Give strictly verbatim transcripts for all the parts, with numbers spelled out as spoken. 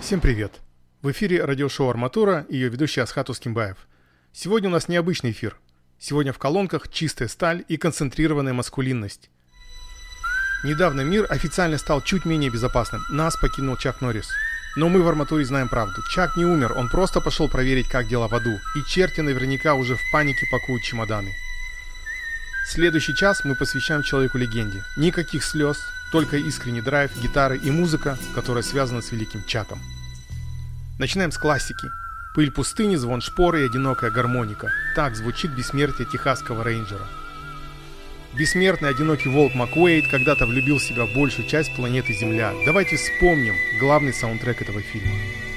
Всем привет! В эфире радиошоу «Арматура» и ее ведущий Асхат Ускимбаев. Сегодня у нас необычный эфир. Сегодня в колонках чистая сталь и концентрированная маскулинность. Недавно мир официально стал чуть менее безопасным. Нас покинул Чак Норрис. Но мы в «Арматуре» знаем правду. Чак не умер, он просто пошел проверить, как дела в аду. И черти наверняка уже в панике пакуют чемоданы. Следующий час мы посвящаем человеку-легенде. Никаких слез, только искренний драйв, гитары и музыка, которая связана с великим Чаком. Начинаем с классики. Пыль пустыни, звон шпоры и одинокая гармоника. Так звучит бессмертие техасского рейнджера. Бессмертный одинокий волк Маккуэйд когда-то влюбил в себя в большую часть планеты Земля. Давайте вспомним главный саундтрек этого фильма.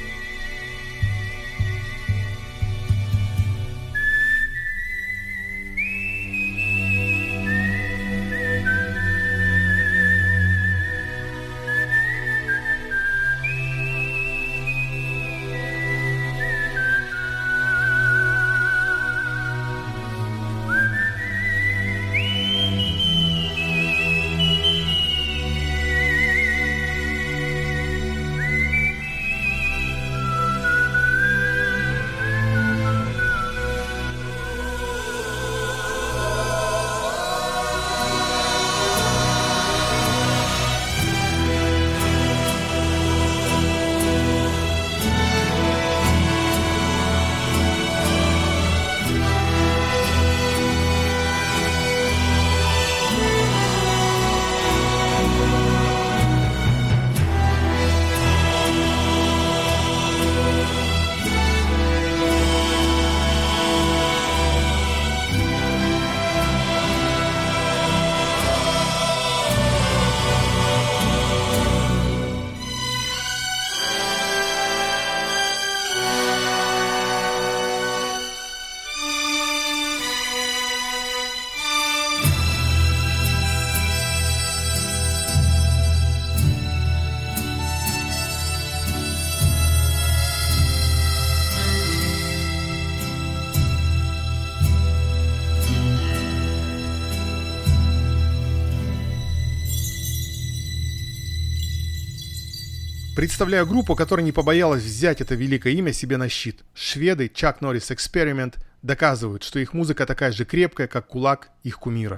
Представляю группу, которая не побоялась взять это великое имя себе на щит. Шведы Чак Норрис Experiment доказывают, что их музыка такая же крепкая, как кулак их кумира.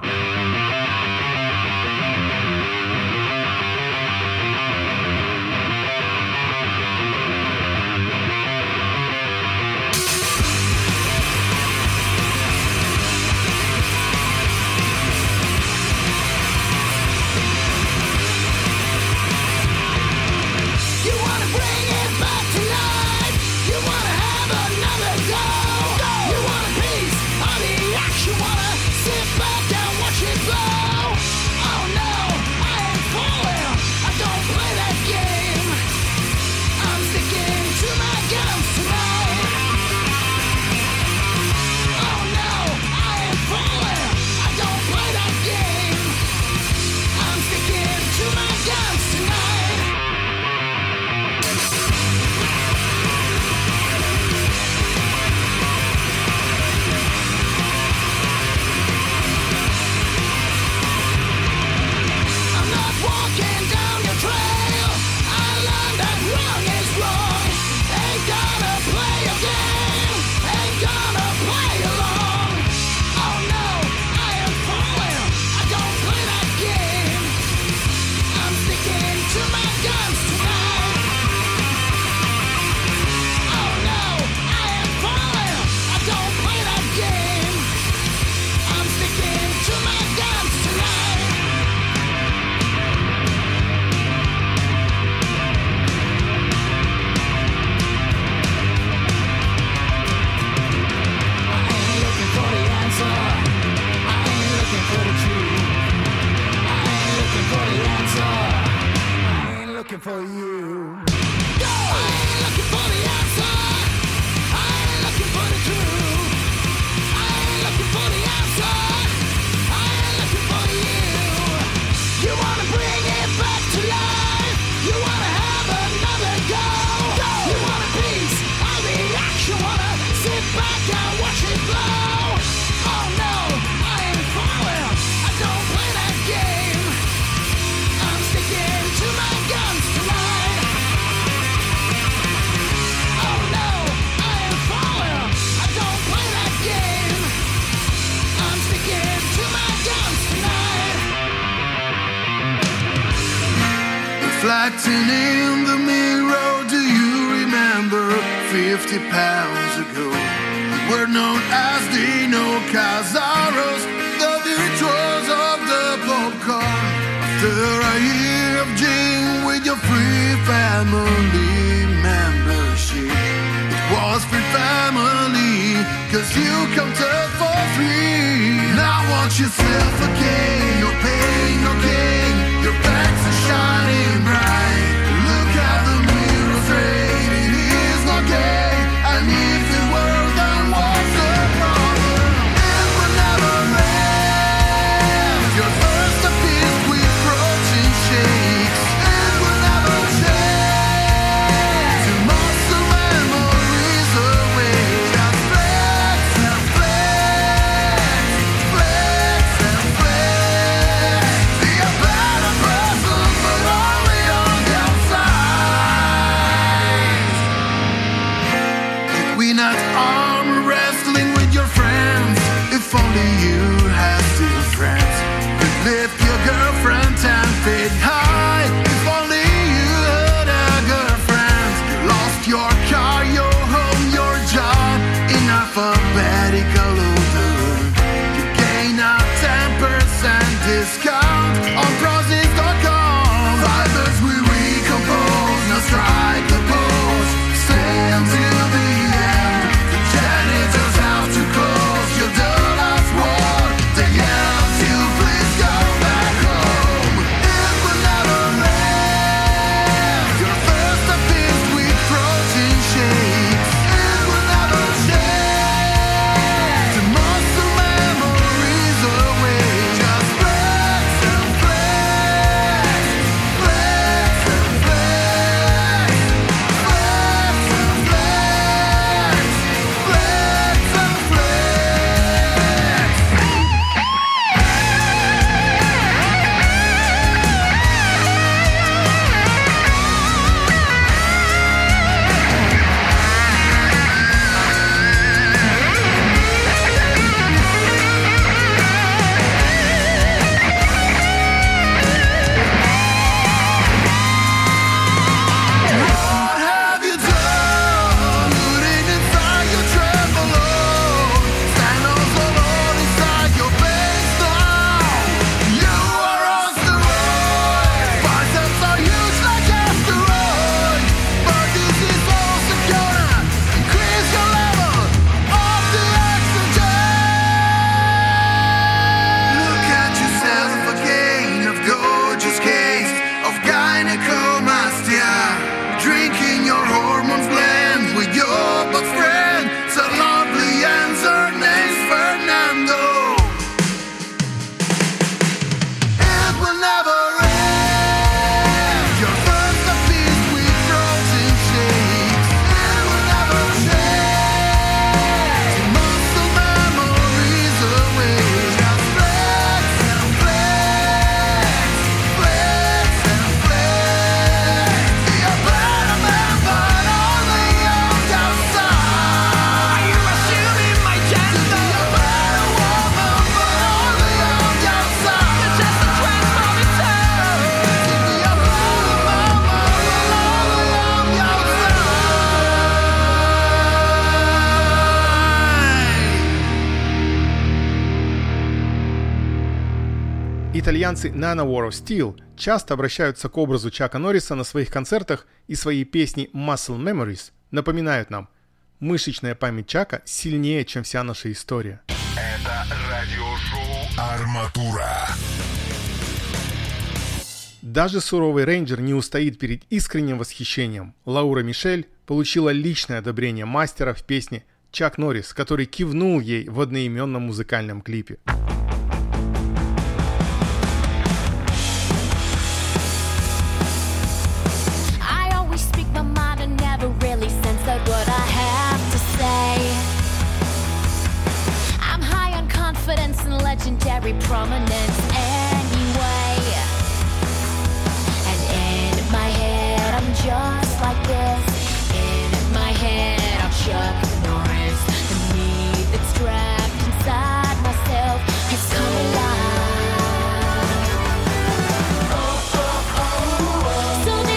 To my guns tonight. reflecting in the mirror. Do you remember fifty pounds ago? You were known as Dino Cazaros, the virtuos of the popcorn. After a year of gin with your free family membership, it was free family, cause you counted for three. Now want yourself a king, no pain, no gain. Your bags are shining bright. Look at the mirror frame, it is not gay. And if it were, then what's the problem? It will never end. Your first appears with protein shakes. It will never change. To muscle memories away. Just flex and flex, flex and flex. Be a better person, but only on the outside. If we not arm wrestling with your friends, if only you had still friends, could lift your girlfriend and fit high. If only you had a girlfriend. You lost your car, your home, your job in alphabetical order. You gain a ten percent discount on Prozis dot com. Fibers we recompose, now strike the pose. Stay until the end. The janitors have to close. You're the last one. They yell to please go back home. It will never end. Your first appears with protein shakes. It will never change. To muscle memories away. Just flex and flex, flex and flex, flex and flex, flex and flex. What have you done? Rooting inside your tremolo. Stand on so long inside your base now. You are on steroids. Biceps are huge like asteroids. But this is also gonna increase your level of the oxygen. Look at yourself again, of gorgeous case of gynecomastia. Drinking your hormones blend with your best friend. So lovely and her name's Fernando. It will never end. Your first appears with protein shakes. It will never change. To muscle memories away. Just flex and flex, flex and flex. Be a better man, but only on the outside. Are you assuming my gender? Be a better woman, but only on the outside. You're just a transforming terror. Be a better mama, but only on the outside. Итальянцы Nana War of Steel часто обращаются к образу Чака Норриса на своих концертах, и свои песни Muscle Memories напоминают нам: мышечная память Чака сильнее, чем вся наша история. Это радиошоу «Арматура». Даже суровый рейнджер не устоит перед искренним восхищением. Лаура Мишель получила личное одобрение мастера в песне «Чак Норрис», который кивнул ей в одноименном музыкальном клипе. I always speak my mind and never really censor what I have to say. I'm high on confidence and legendary prominence anyway. And in my head I'm just like this. In my head I'm Chuck Norris. The me that's trapped inside myself has come alive. Oh, oh, oh, oh. So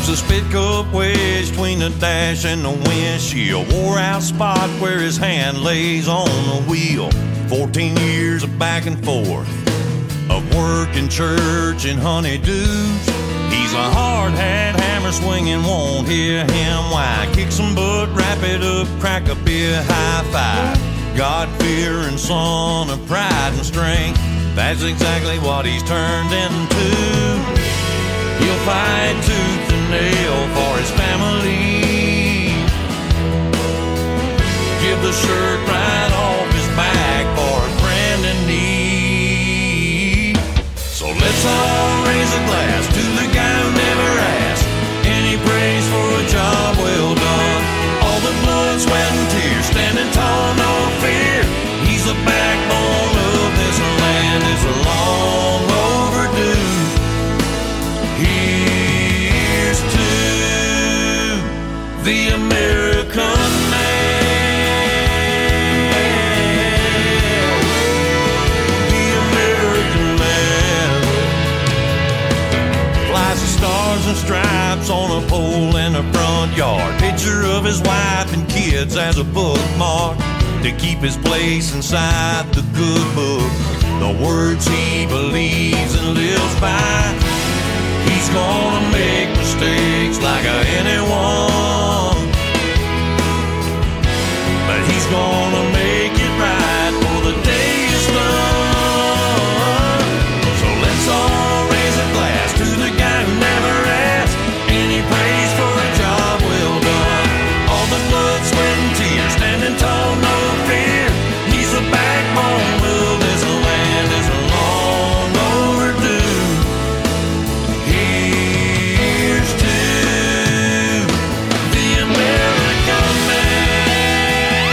a spit cup wedge between the dash and the windshield. Wore out spot where his hand lays on the wheel. Fourteen years of back and forth, of work and church and honeydews. He's a hard hat, hammer swinging, won't hear him whine. Kick some butt, wrap it up, crack a beer, high five. God-fearing son of pride and strength. That's exactly what he's turned into. He'll fight tooth and nail for his family. Give the shirt right off his back for a friend in need. So let's all raise a glass to the guy who never asked any praise for a job well done. All the blood, sweat, and tears, standing tall, no fear. He's the backbone of this land. It's long overdue. Here's to the American man. The American man flies the stars and stripes on a pole in the front yard. Picture of his wife and kids as a bookmark to keep his place inside the good book. The words he believes and lives by. He's gonna make mistakes like anyone, but he's gonna make it right for the day is done. So let's all raise a glass to the guy who never asked any praise for a job well done. All the blood, sweat, and tears, standing tall, no fear. He's the backbone of this land. It's long overdue. Here's to the American man.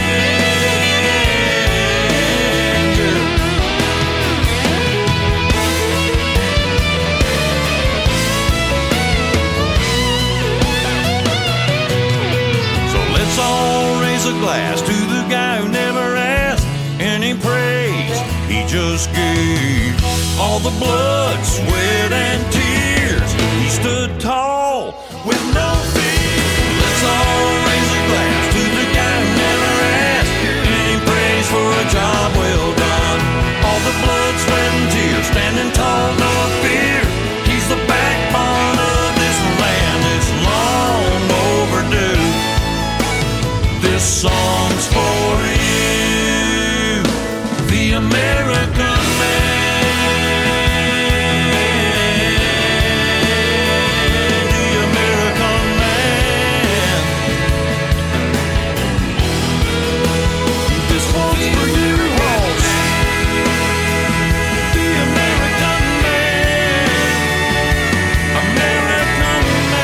So let's all raise a glass to the guy who never asked any praise. He just gave all the blood, sweat, and tears. He stood tall with no fear. Let's all raise a glass to the guy who never asked any praise for a job well done. All the blood, sweat, and tears, standing tall, no fear. He's the backbone of this land. It's long overdue. This song's for you, the American man, the American man. This one's for you, Ross, the American man, American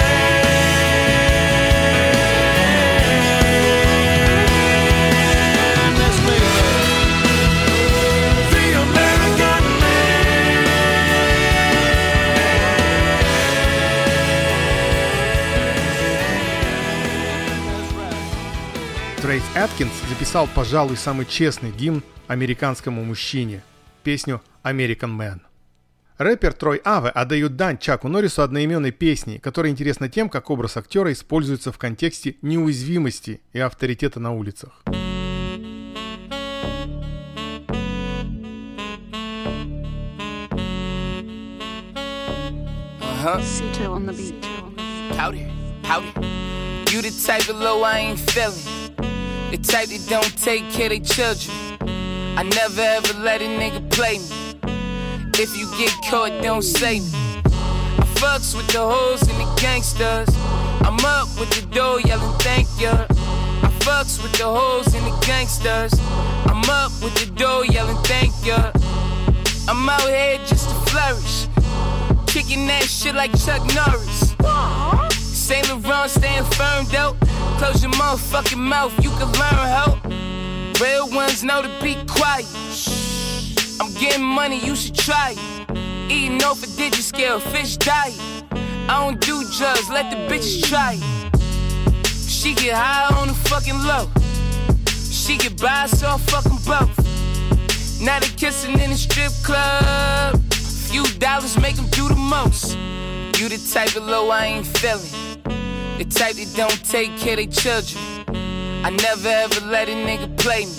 man. Let's make it the American Трейс Аткинс записал, пожалуй, самый честный гимн американскому мужчине – песню «American Man». Рэпер Трой Аве отдает дань Чаку Норрису одноименной песней, которая интересна тем, как образ актера используется в контексте неуязвимости и авторитета на улицах. Huh? Cito on the beat. Howdy, howdy. You the type of low I ain't feeling. The type that don't take care of their children. I never ever let a nigga play me. If you get caught, don't say me. I fucks with the hoes and the gangsters. I'm up with the dough yelling thank ya. I fucks with the hoes and the gangsters. I'm up with the dough yelling thank ya. I'm out here just to flourish. Kicking that shit like Chuck Norris. Saint Laurent staying firm though. Close your motherfucking mouth, you can learn how. Real ones know to be quiet. I'm getting money, you should try it. Eating off a digit scale, fish diet. I don't do drugs, let the bitches try it. She get high on the fucking low. She get by, so I fuck them both. Now they kissing in the strip club. Few dollars make them do the most. You the type of low I ain't feeling. The type that don't take care of their children. I never ever let a nigga play me.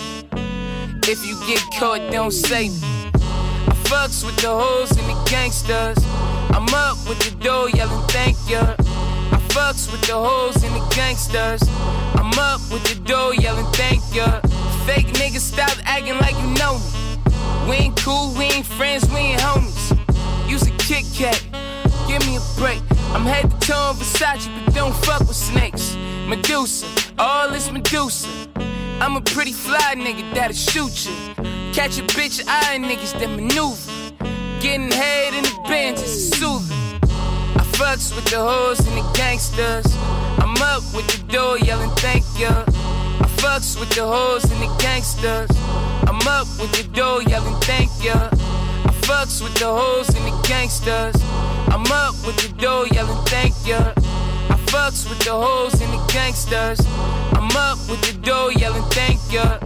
If you get caught, don't say me. I fucks with the hoes and the gangsters. I'm up with the dough yelling thank ya. I fucks with the hoes and the gangsters. I'm up with the dough yelling thank ya. Fake niggas stop acting like you know me. We ain't cool, we ain't friends, we ain't homies. Use a Kit Kat, give me a break. I'm head to toe in Versace, but don't fuck with snakes. Medusa, all this Medusa. I'm a pretty fly nigga that'll shoot you. Catch a bitch eye niggas that maneuver. Getting head in the bench is a soother. I fucks with the hoes and the gangsters. I'm up with the dough yelling thank ya. I fucks with the hoes and the gangsters. I'm up with the dough yelling thank ya. I fucks with the hoes and the gangsters. I'm up with the dough yelling thank ya. I fucks with the hoes and the gangsters. I'm up with the dough yelling thank ya.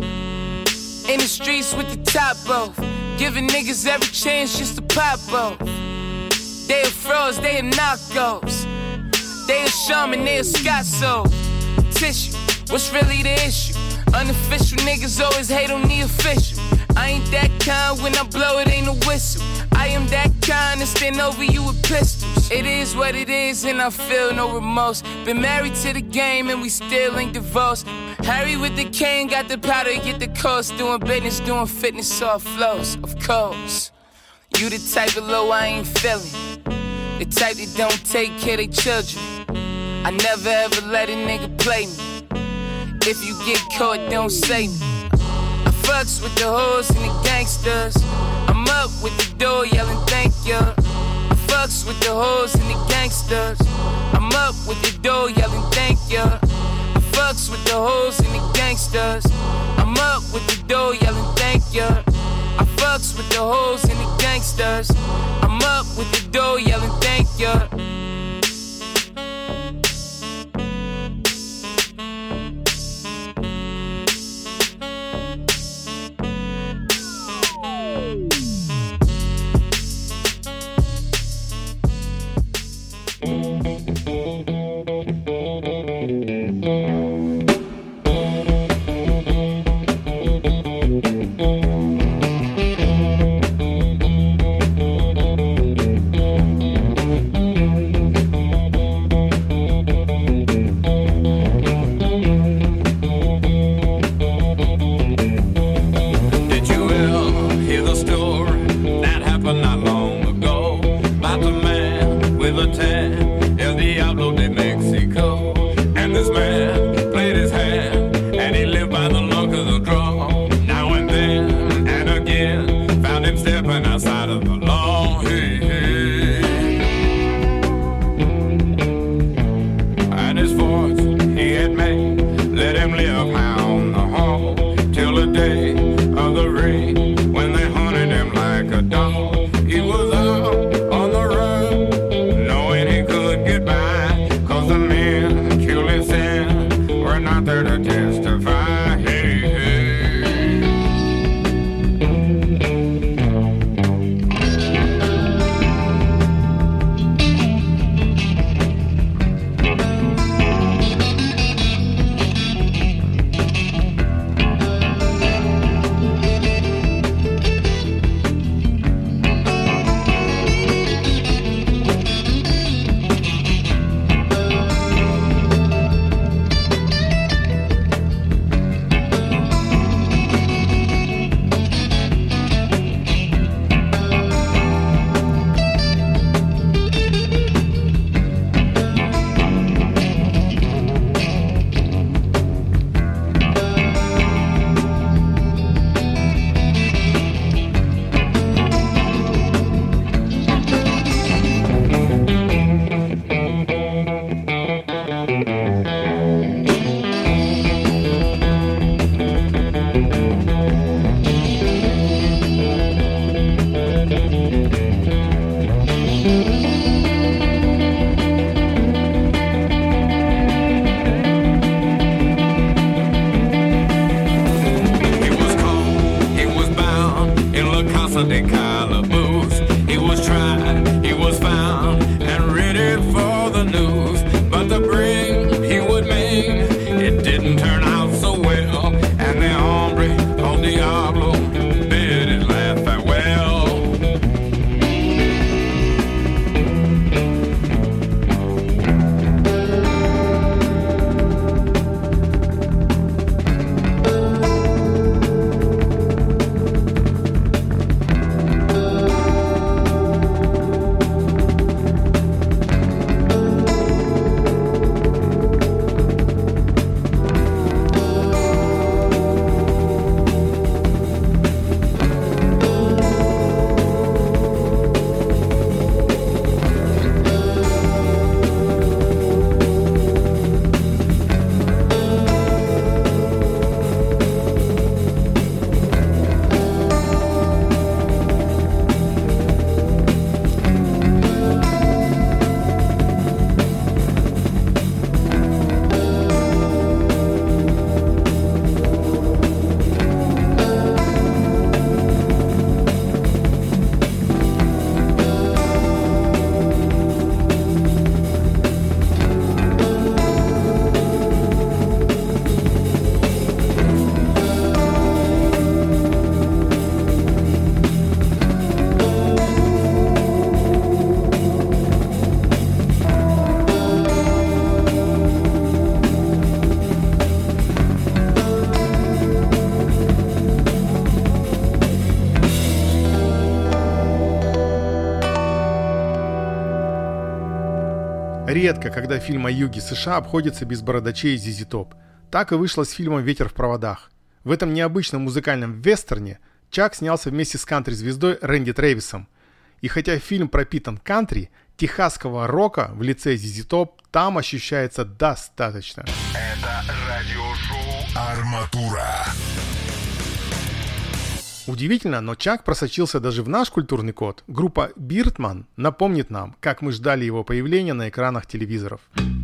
In the streets with the top off, giving niggas every chance just to pop off. They are frauds, they are knockouts. They are shaman, they are Scotso. Tissue, what's really the issue? Unofficial niggas always hate on the official. I ain't that kind, when I blow it ain't a whistle. I am that kind to stand over you with pistols. It is what it is and I feel no remorse. Been married to the game and we still ain't divorced. Harry with the cane, got the powder, get the course. Doing business, doing fitness, soft flows, of course. You the type of low I ain't feeling. The type that don't take care of their children. I never ever let a nigga play me. If you get caught, don't say me. I fucks with the hoes and the gangsters. I'm up with the dough yelling thank ya. I fucks with the hoes and the gangsters. I'm up with the dough yelling thank ya. I fucks with the hoes and the gangsters. I'm up with the dough yelling thank ya. I fucks with the hoes and the gangsters. I'm up with the dough yelling thank ya. редко, когда фильм о юге США обходится без бородачей зэ зэ Top. Так и вышло с фильмом «Ветер в проводах». В этом необычном музыкальном вестерне Чак снялся вместе с кантри-звездой Рэнди Трэвисом. И хотя фильм пропитан кантри, техасского рока в лице зэ зэ Top там ощущается достаточно. Это радиошоу «Арматура». Удивительно, но Чак просочился даже в наш культурный код. Группа Биртман напомнит нам, как мы ждали его появления на экранах телевизоров.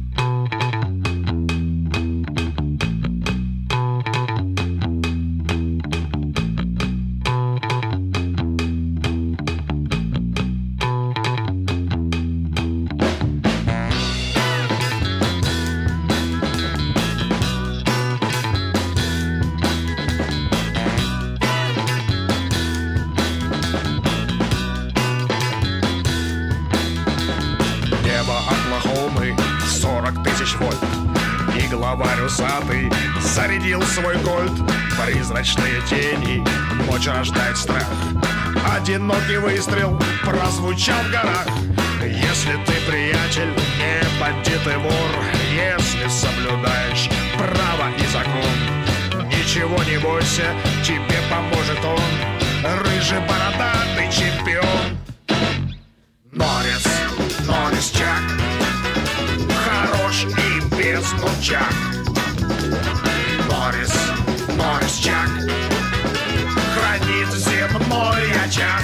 Главарь усатый зарядил свой кольт. Призрачные тени, ночь рождает страх. Одинокий выстрел прозвучал в горах. Если ты, приятель, не бандит и вор, если соблюдаешь право и закон, ничего не бойся, тебе поможет он, рыжий бородатый чемпион. Норрис, Норрис Чак, хорош и без нунчак. Норрис, Норрис Чак, хранит земной очаг.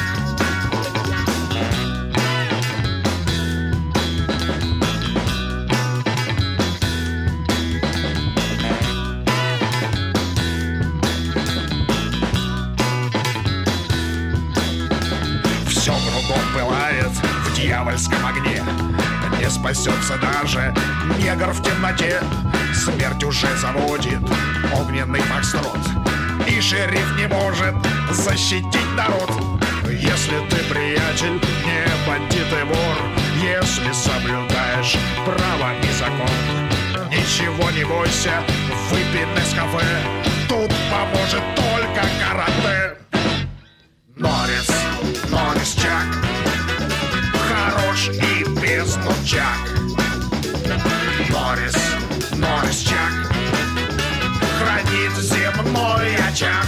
Все кругом пылает в дьявольском огне. Не спасется даже негр в темноте. Смерть уже заводит огненный фокстрот, и шериф не может защитить народ. Если ты, приятель, не бандит и вор, если соблюдаешь право и закон, ничего не бойся, выпей Нескафе, тут поможет только карате. Норрис, Норрис Чак, хорош и без нунчак. Норрис, Норрис Чак, хранит земной очаг.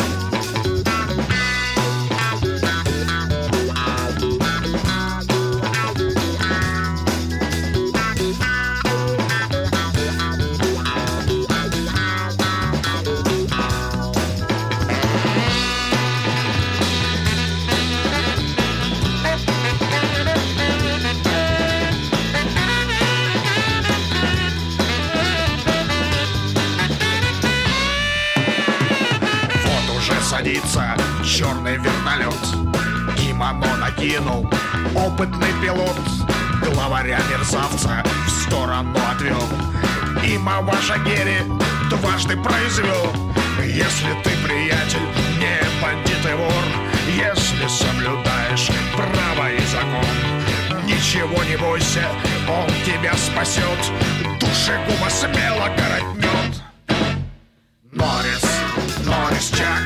Садится черный вертолет, кимоно накинул опытный пилот. Главаря мерзавца в сторону отвел, и Маваша Герри дважды произвел. Если ты, приятель, не бандит и вор, если соблюдаешь право и закон, ничего не бойся, он тебя спасет, душегуба смело коротнет. Норрис, Норрис Чак,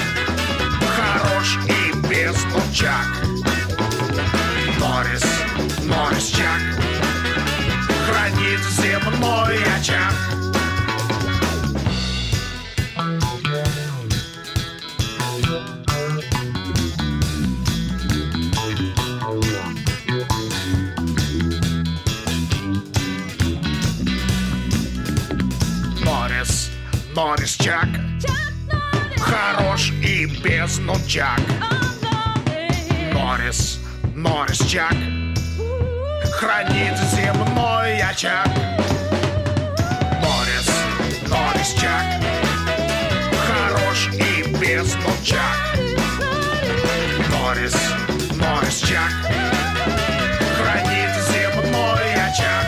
хорош и без нунчак. Норрис, Норрис Чак, хранит земной очаг. Норрис, Норрис Чак, хорош и без нунчак. Норрис, Норрис Чак, хранит земной очаг. Норрис, Норрис Чак, хорош и без нунчак. Норрис, Норрис Чак, хранит земной очаг.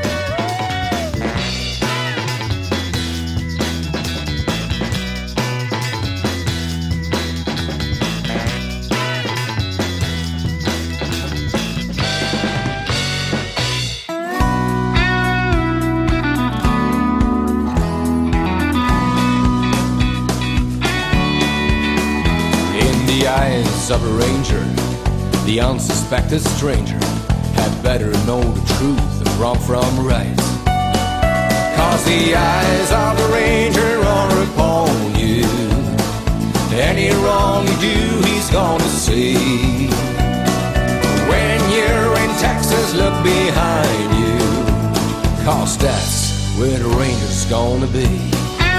Of a ranger, the unsuspected stranger had better know the truth wrong from right. Cause the eyes of the ranger are upon you. Any wrong you do, he's gonna see. When you're in Texas, look behind you. Cause that's where the ranger's gonna be.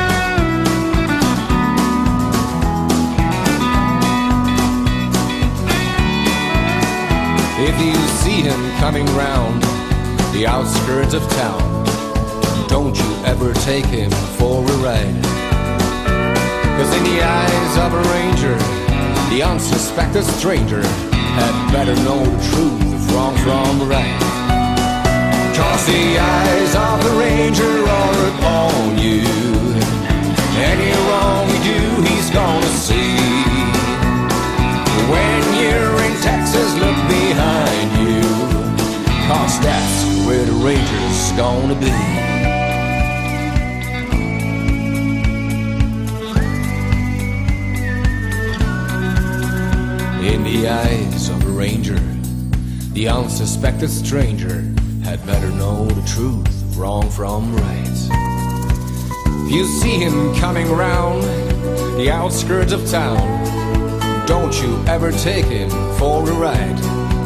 If you see him coming round the outskirts of town, don't you ever take him for a ride. Cause in the eyes of a ranger, the unsuspected stranger had better know the truth of wrong from right. Cause the eyes of the ranger are upon you. Any wrong you do, he's gonna see. When you're in Texas, look behind you. Cause that's where the ranger's gonna be. In the eyes of a ranger, the unsuspected stranger had better know the truth of wrong from right. If you see him coming round the outskirts of town, don't you ever take him for a ride.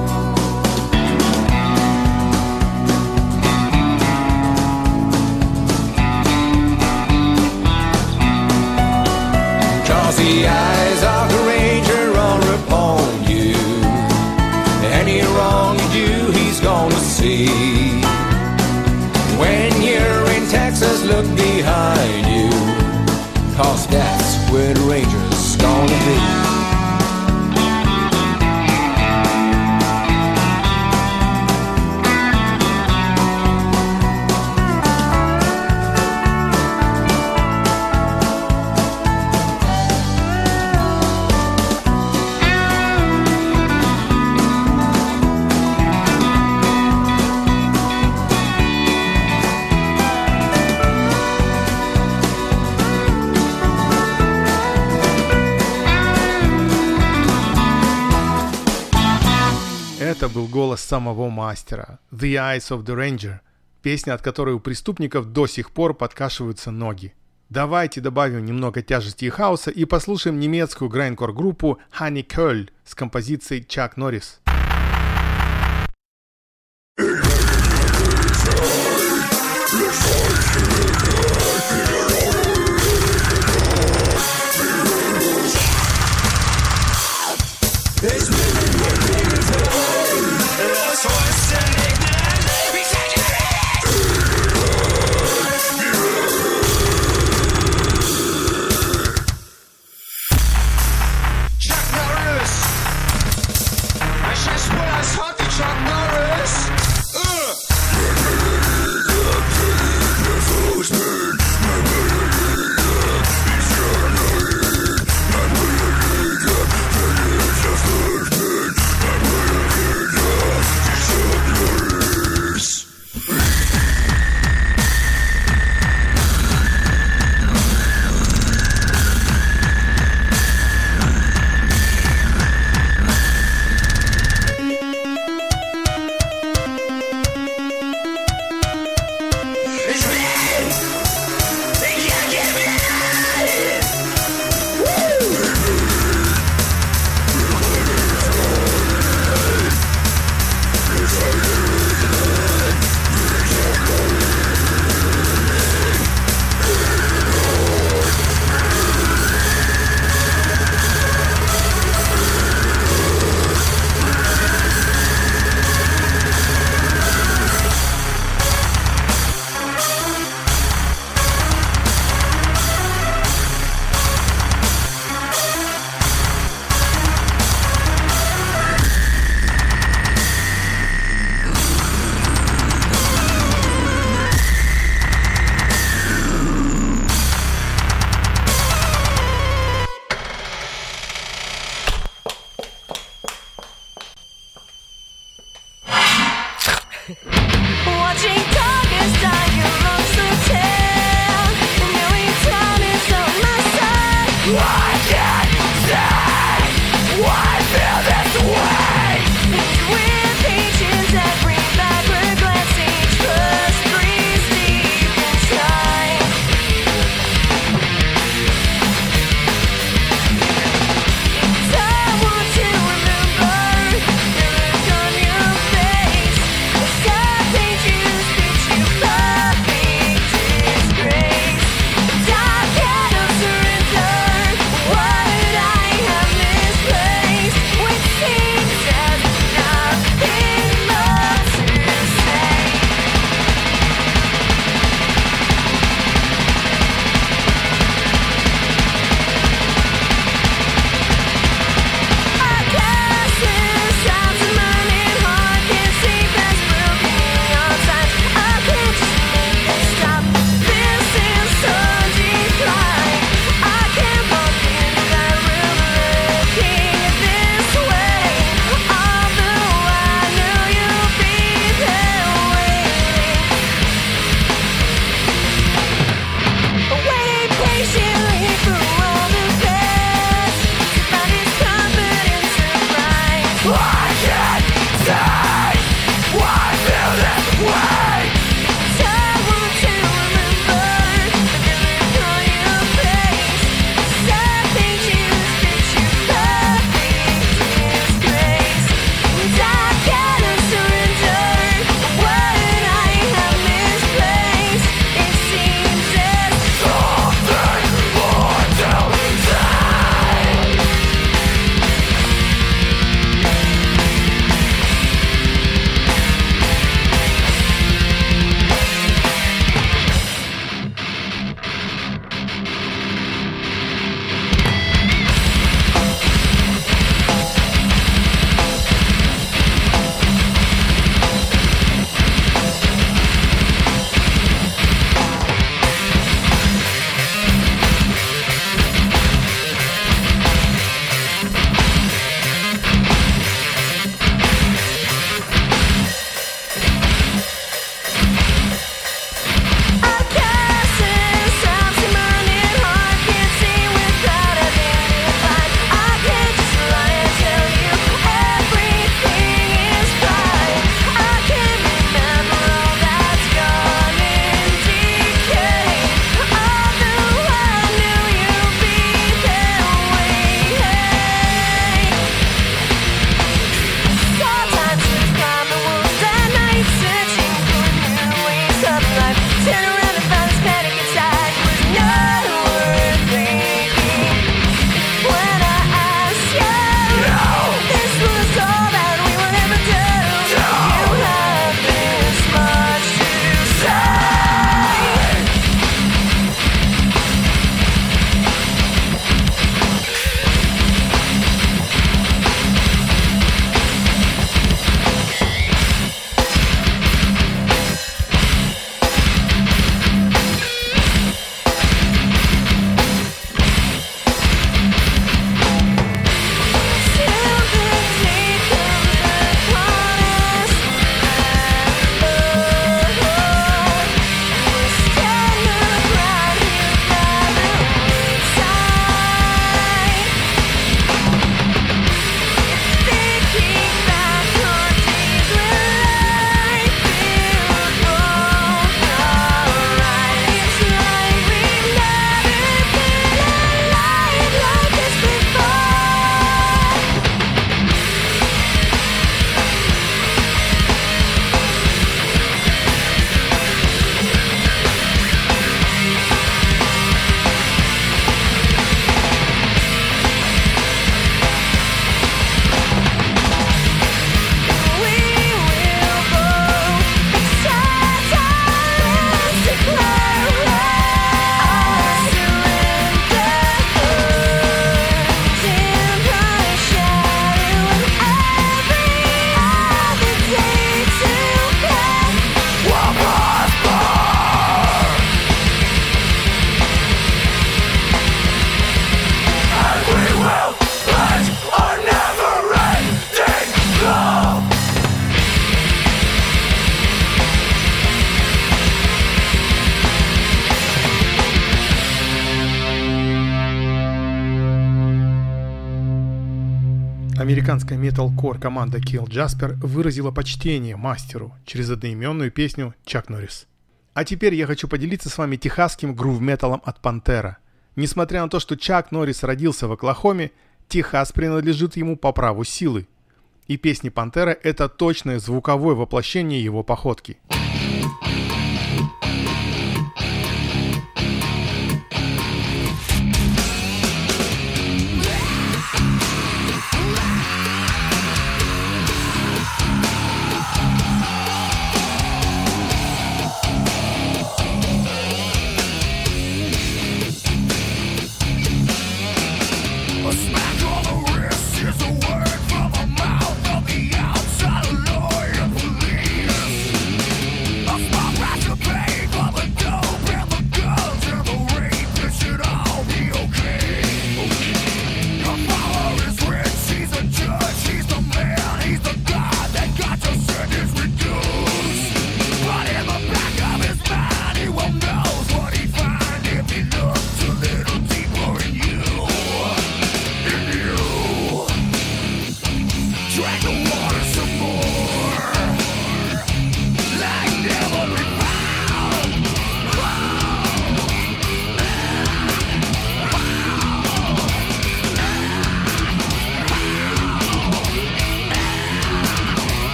Cause the eyes of the ranger are upon you. Any wrong you do, he's gonna see. When you're in Texas, look behind you. Cause that's where the ranger's gonna be. Это был голос самого мастера, The Eyes of the Ranger, песня, от которой у преступников до сих пор подкашиваются ноги. Давайте добавим немного тяжести и хаоса и послушаем немецкую грайндкор-группу Honey Curl с композицией Chuck Norris. Chuck Norris, Американская метал-кор команда Kill Jasper выразила почтение мастеру через одноименную песню Чак Норрис. А теперь я хочу поделиться с вами техасским грув-металом от Пантера. Несмотря на то, что Чак Норрис родился в Оклахоме, Техас принадлежит ему по праву силы. И песни Пантера — это точное звуковое воплощение его походки.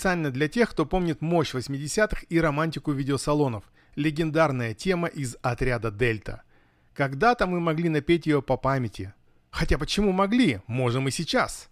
специально для тех, кто помнит мощь восьмидесятых и романтику видеосалонов. Легендарная тема из «Отряда Дельта». Когда-то мы могли напеть ее по памяти. Хотя почему могли? Можем и сейчас.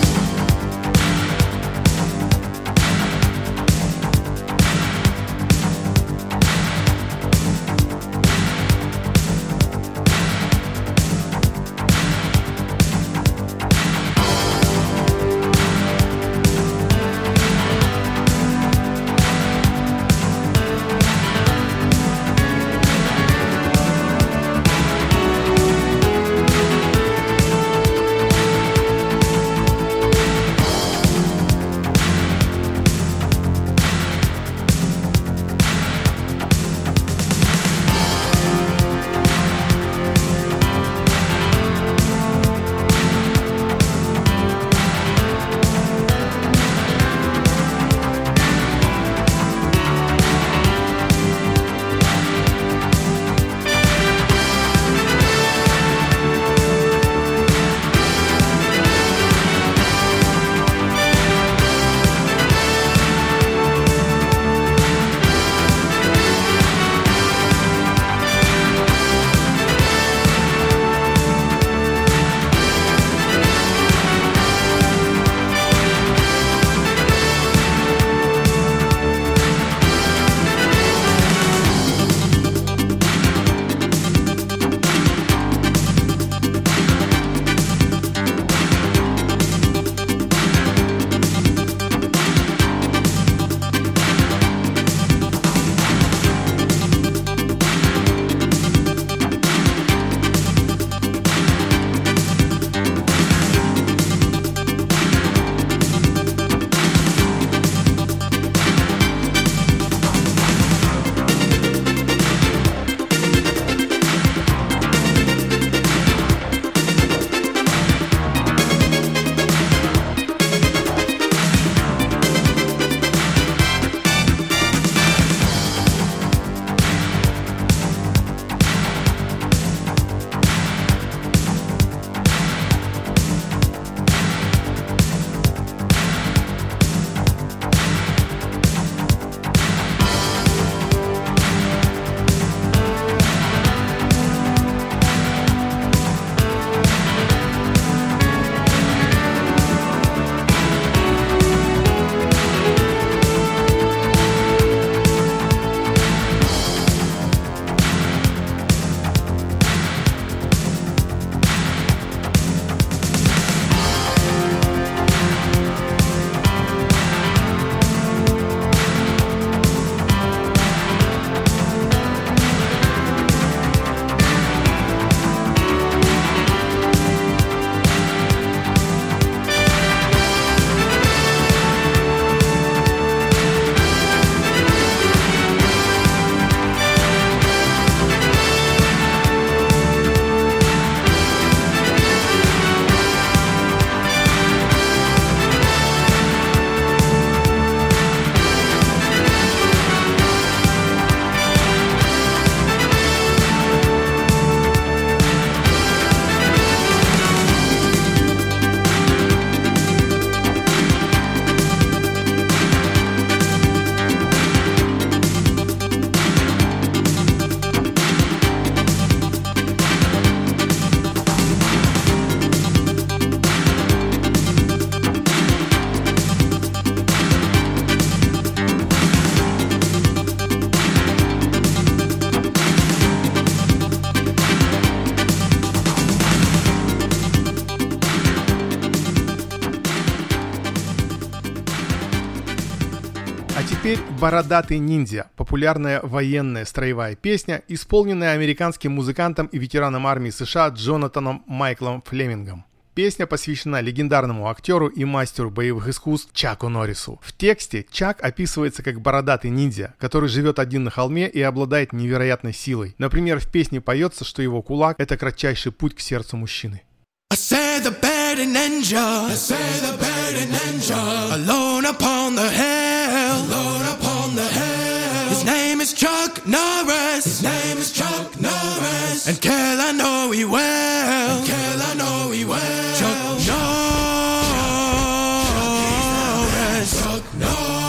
теперь «Бородатый ниндзя» – популярная военная строевая песня, исполненная американским музыкантом и ветераном армии США Джонатаном Майклом Флемингом. Песня посвящена легендарному актеру и мастеру боевых искусств Чаку Норрису. В тексте Чак описывается как бородатый ниндзя, который живет один на холме и обладает невероятной силой. Например, в песне поется, что его кулак – это кратчайший путь к сердцу мужчины. I say the bearded ninja, I say the bearded ninja, alone upon the hill, alone upon the hill. His name is Chuck Norris, his name is Chuck Norris, and kill I know he will, and kill I know he will. Chuck Norris, Chuck Norris.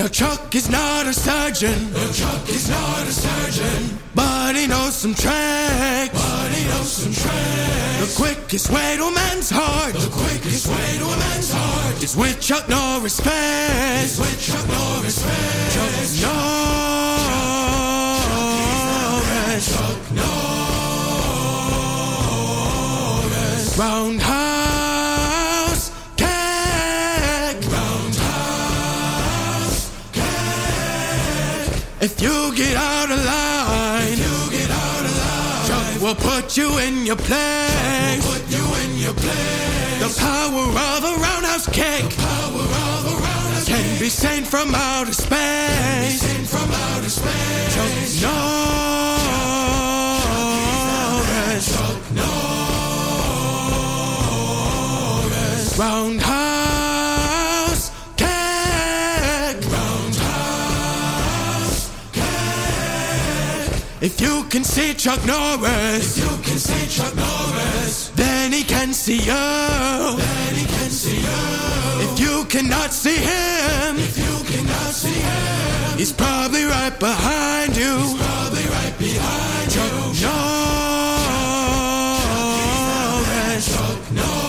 Now Chuck is not a surgeon. No, Chuck is not a surgeon. But he knows some tricks. But he knows some tricks. The quickest way to a man's heart. The quickest way to a man's heart is with Chuck Norris fast. Is with Chuck Norris fast. Chuck Norris. Chuck Norris. Roundhouse kick. Roundhouse kick. If you get out of line, if you get out of line, Chuck will put you in your place. Chuck will put you in your place. The power of a roundhouse kick. The power of a roundhouse can kick. Be seen from outer space. Can be seen from outer space. Chuck Norris. Chuck Norris. Roundhouse kick. Roundhouse kick. If you can see Chuck Norris, if you can see Chuck Norris, then he can see you. Then he can see you. If you cannot see him, if you cannot see him, he's probably right behind you. He's probably right behind Chuck you. Norris. Chuck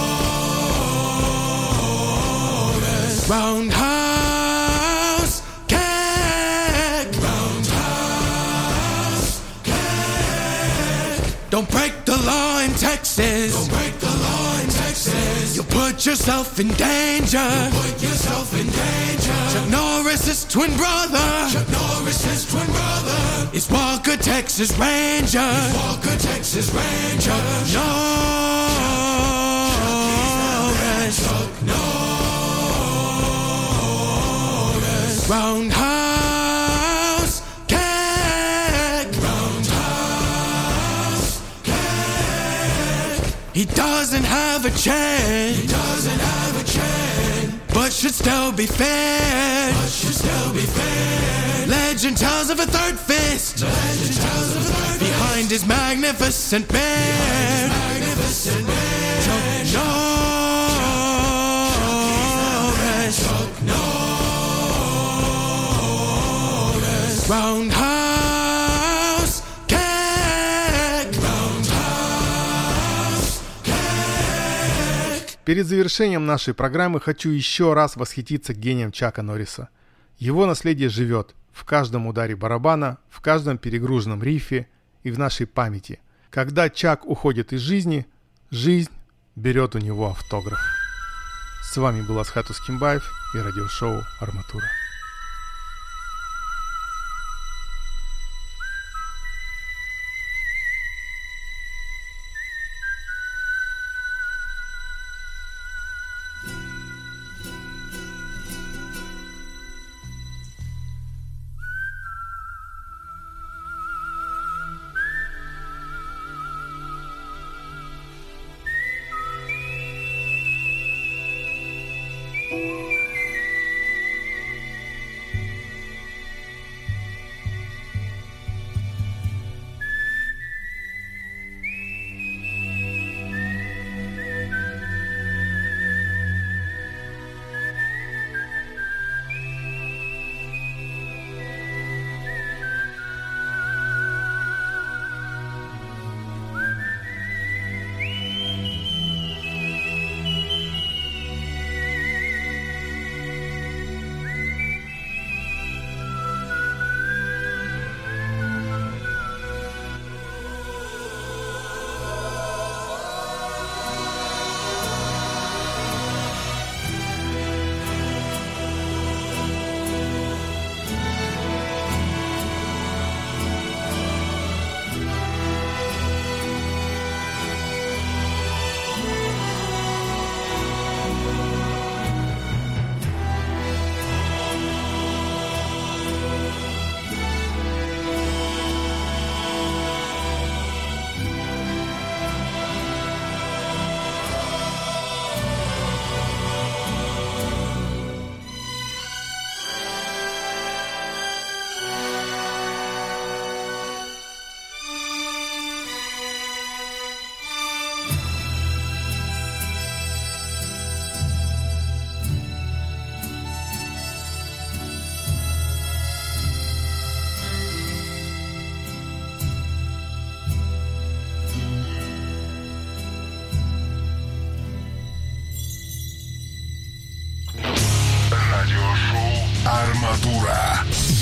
Norris. Roundhouse kick. Roundhouse kick. Don't break the law in Texas. Don't break the law in Texas. You'll put yourself in danger. You'll put yourself in danger. Chuck Norris's twin brother. Chuck Norris's twin brother is Walker, Texas Ranger. Is Walker, Texas Ranger. Chuck Norris. Chuck Norris. Roundhouse kick. Roundhouse kick. He doesn't have a chain. He doesn't have a chain, but should still be fair. But should still be fair. Legend tells of a third fist. Legend tells of a third behind his magnificent beard. Behind his magnificent beard. Chuck Norris. Chuck Norris. Roundhouse kick. Roundhouse kick. Перед завершением нашей программы хочу еще раз восхититься гением Чака Норриса. Его наследие живет в каждом ударе барабана, в каждом перегруженном рифе и в нашей памяти. Когда Чак уходит из жизни, жизнь берет у него автограф. С вами был Асхат Ускимбаев и радиошоу «Арматура».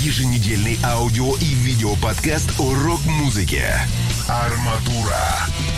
Еженедельный аудио и видеоподкаст о рок-музыке. Арматура.